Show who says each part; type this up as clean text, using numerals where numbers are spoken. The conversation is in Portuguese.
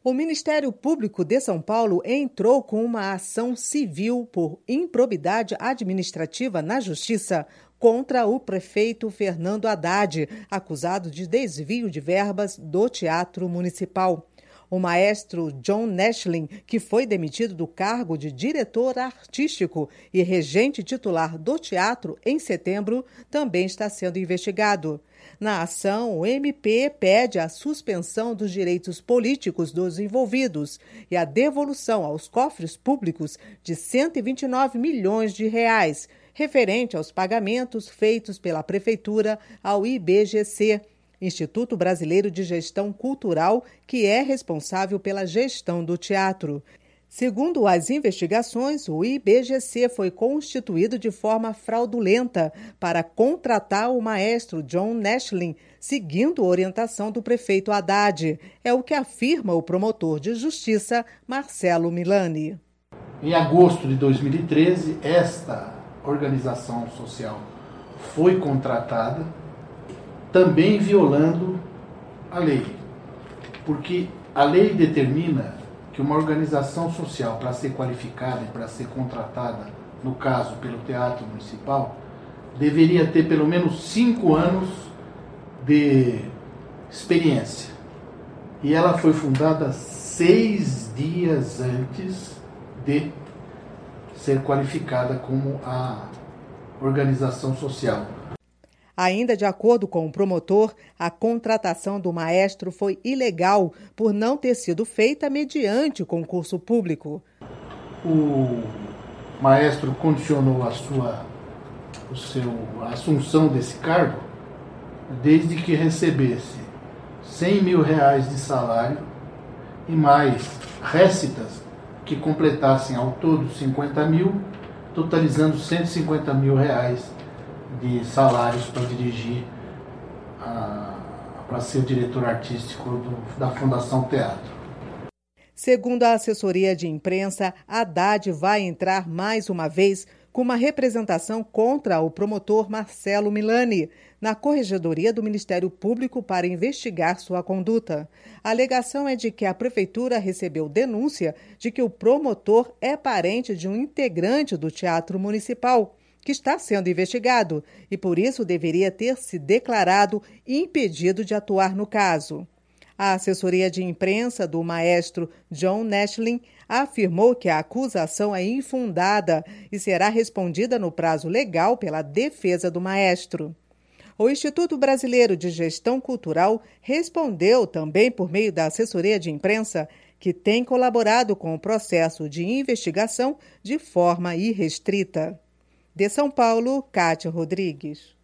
Speaker 1: O Ministério Público de São Paulo entrou com uma ação civil por improbidade administrativa na Justiça contra o prefeito Fernando Haddad, acusado de desvio de verbas do Teatro Municipal. O maestro John Nestling, que foi demitido do cargo de diretor artístico e regente titular do teatro em setembro, também está sendo investigado. Na ação, o MP pede a suspensão dos direitos políticos dos envolvidos e a devolução aos cofres públicos de 129 milhões de reais, referente aos pagamentos feitos pela Prefeitura ao IBGC, Instituto Brasileiro de Gestão Cultural, que é responsável pela gestão do teatro. Segundo as investigações, o IBGC foi constituído de forma fraudulenta para contratar o maestro John Nestling, seguindo a orientação do prefeito Haddad. É o que afirma o promotor de justiça, Marcelo Milani.
Speaker 2: Em agosto de 2013, esta organização social foi contratada, também violando a lei, porque a lei determina que uma organização social, para ser qualificada e para ser contratada, no caso pelo Teatro Municipal, deveria ter pelo menos 5 anos de experiência. E ela foi fundada 6 dias antes de ser qualificada como a organização social.
Speaker 1: Ainda de acordo com o promotor, a contratação do maestro foi ilegal por não ter sido feita mediante concurso público.
Speaker 2: O maestro condicionou a assunção desse cargo desde que recebesse 100 mil reais de salário e mais récitas que completassem ao todo 50 mil, totalizando 150 mil reais de salários para dirigir, para ser o diretor artístico da Fundação Teatro.
Speaker 1: Segundo a assessoria de imprensa, Haddad vai entrar mais uma vez com uma representação contra o promotor Marcelo Milani na Corregedoria do Ministério Público para investigar sua conduta. A alegação é de que a Prefeitura recebeu denúncia de que o promotor é parente de um integrante do Teatro Municipal, que está sendo investigado e, por isso, deveria ter se declarado impedido de atuar no caso. A assessoria de imprensa do maestro John Nestling afirmou que a acusação é infundada e será respondida no prazo legal pela defesa do maestro. O Instituto Brasileiro de Gestão Cultural respondeu também por meio da assessoria de imprensa que tem colaborado com o processo de investigação de forma irrestrita. De São Paulo, Kátia Rodrigues.